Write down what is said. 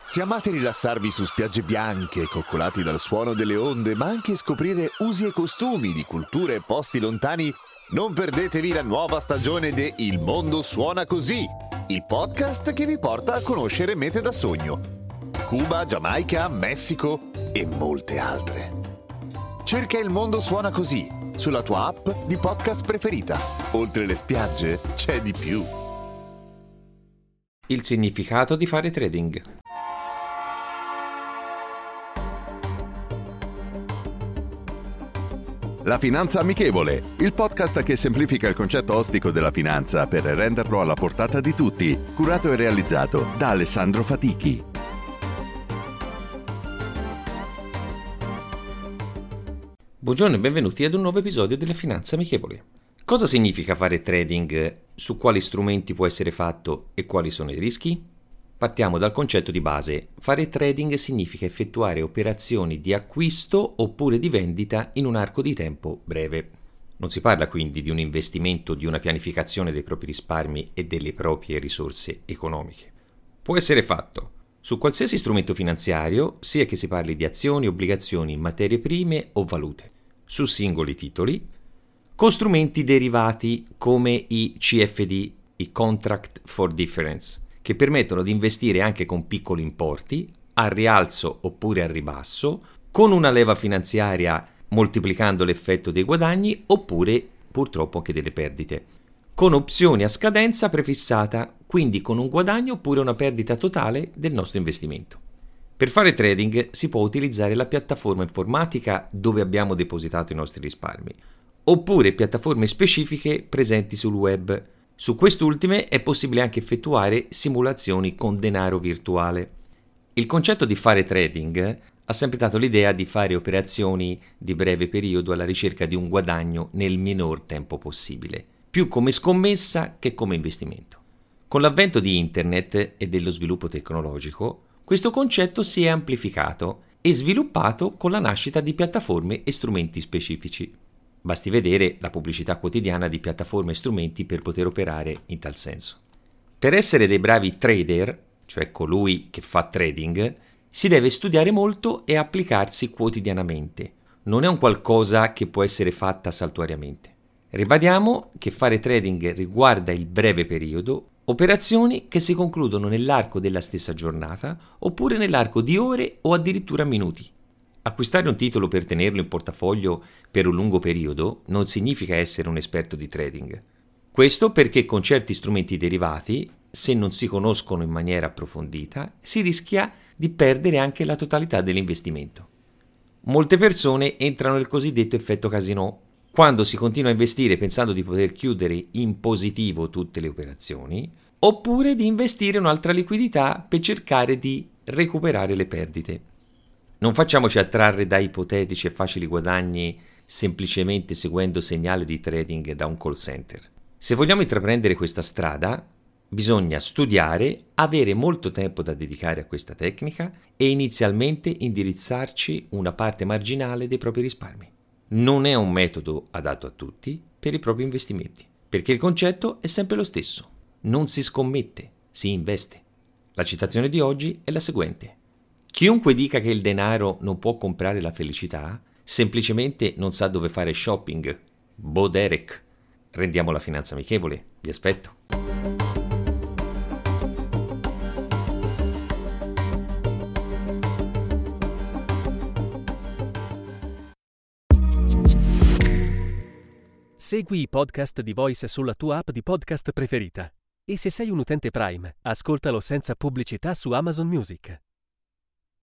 Se amate rilassarvi su spiagge bianche, coccolati dal suono delle onde, ma anche scoprire usi e costumi di culture e posti lontani, non perdetevi la nuova stagione de Il mondo suona così, il podcast che vi porta a conoscere mete da sogno. Cuba, Giamaica, Messico e molte altre. Cerca Il mondo suona così sulla tua app di podcast preferita. Oltre le spiagge c'è di più. Il significato di fare trading. La Finanza Amichevole, il podcast che semplifica il concetto ostico della finanza per renderlo alla portata di tutti, curato e realizzato da Alessandro Fatichi. Buongiorno e benvenuti ad un nuovo episodio della Finanza Amichevole. Cosa significa fare trading? Su quali strumenti può essere fatto e quali sono i rischi? Partiamo dal concetto di base. Fare trading significa effettuare operazioni di acquisto oppure di vendita in un arco di tempo breve. Non si parla quindi di un investimento, di una pianificazione dei propri risparmi e delle proprie risorse economiche. Può essere fatto su qualsiasi strumento finanziario, sia che si parli di azioni, obbligazioni, materie prime o valute, su singoli titoli, con strumenti derivati come i CFD, i Contract for Difference, che permettono di investire anche con piccoli importi, al rialzo oppure al ribasso, con una leva finanziaria moltiplicando l'effetto dei guadagni oppure purtroppo anche delle perdite, con opzioni a scadenza prefissata, quindi con un guadagno oppure una perdita totale del nostro investimento. Per fare trading si può utilizzare la piattaforma informatica dove abbiamo depositato i nostri risparmi, oppure piattaforme specifiche presenti sul web. Su quest'ultime è possibile anche effettuare simulazioni con denaro virtuale. Il concetto di fare trading ha sempre dato l'idea di fare operazioni di breve periodo alla ricerca di un guadagno nel minor tempo possibile, più come scommessa che come investimento. Con l'avvento di Internet e dello sviluppo tecnologico, questo concetto si è amplificato e sviluppato con la nascita di piattaforme e strumenti specifici. Basti vedere la pubblicità quotidiana di piattaforme e strumenti per poter operare in tal senso. Per essere dei bravi trader, cioè colui che fa trading, si deve studiare molto e applicarsi quotidianamente. Non è un qualcosa che può essere fatta saltuariamente. Ribadiamo che fare trading riguarda il breve periodo, operazioni che si concludono nell'arco della stessa giornata oppure nell'arco di ore o addirittura minuti. Acquistare un titolo per tenerlo in portafoglio per un lungo periodo non significa essere un esperto di trading. Questo perché con certi strumenti derivati, se non si conoscono in maniera approfondita, si rischia di perdere anche la totalità dell'investimento. Molte persone entrano nel cosiddetto effetto casino, quando si continua a investire pensando di poter chiudere in positivo tutte le operazioni, oppure di investire un'altra liquidità per cercare di recuperare le perdite. Non facciamoci attrarre da ipotetici e facili guadagni semplicemente seguendo segnali di trading da un call center. Se vogliamo intraprendere questa strada, bisogna studiare, avere molto tempo da dedicare a questa tecnica e inizialmente indirizzarci una parte marginale dei propri risparmi. Non è un metodo adatto a tutti per i propri investimenti, perché il concetto è sempre lo stesso. Non si scommette, si investe. La citazione di oggi è la seguente. Chiunque dica che il denaro non può comprare la felicità, semplicemente non sa dove fare shopping. Bo Derek. Rendiamo la finanza amichevole. Vi aspetto. Segui i podcast di Voice sulla tua app di podcast preferita. E se sei un utente Prime, ascoltalo senza pubblicità su Amazon Music.